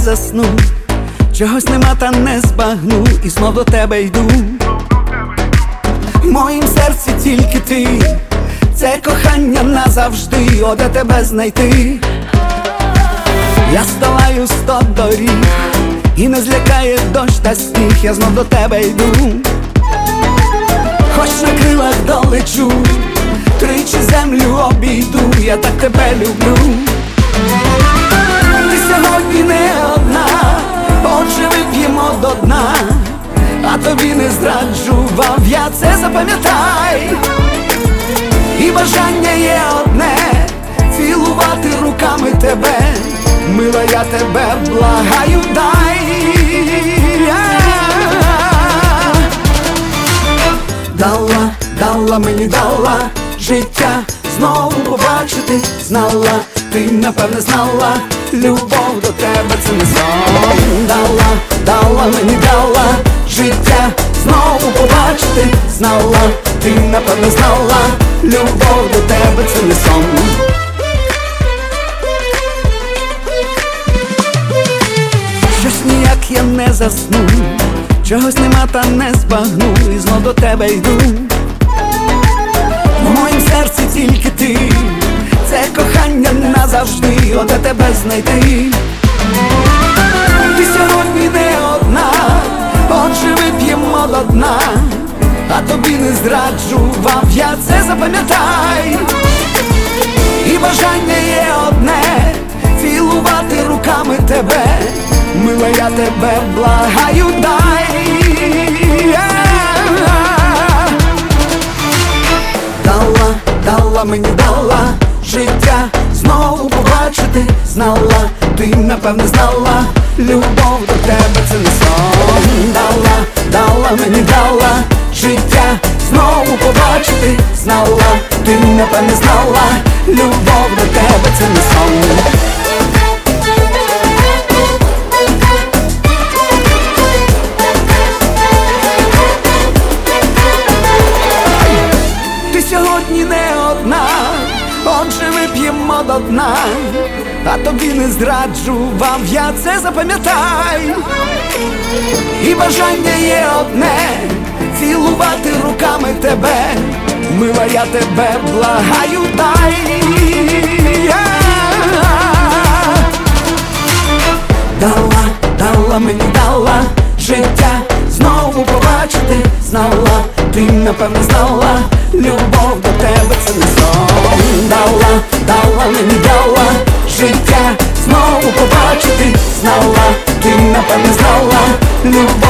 засну, чогось нема та не збагну, і знов до тебе йду. В моїм серці тільки ти, це кохання назавжди, о, де тебе знайти. Я здолаю 100 доріг, і не злякає дощ та сніг, я знов до тебе йду. Хоч на крилах долечу, тричі землю обійду, я так тебе люблю. Ти сьогодні не одна, отже вип'ємо до дна, а тобі не зраджував я, це запам'ятай. І бажання є одне, цілувати руками тебе, мила, я тебе благаю, дай. Дала мені дала життя знову побачити, знала, ти напевне знала, любов до тебе це не сон. Дала мені дала життя знову побачити, знала, ти напевне знала, любов до тебе це не сон. Щось ніяк я не засну, чогось нема та не збагну, і знов до тебе йду. В моїм серці тільки ти, це кохання назавжди, о, де тебе знайти. Ти сьогодні не одна, отже вип'ємо до дна, а тобі не зраджував я, це запам'ятай. І бажання є одне, цілувати руками тебе, мила, я тебе благаю, дай. Дала мені дала життя знову побачити, знала, ти напевне знала, любов до тебе це не сон. Дала мені дала життя знову побачити, знала, ти напевне знала, любов до тебе це не сон. Сьогодні не одна, отже вип'ємо до дна, а тобі не зраджував я, це запам'ятай. І бажання є одне, цілувати руками тебе, мила, я тебе благаю, дай. Дала мені дала життя знову побачити, знала, ти напевне знала, любов до тебе це не сон. Дала мені дала життя знову побачити, знала, ти напевне знала, любов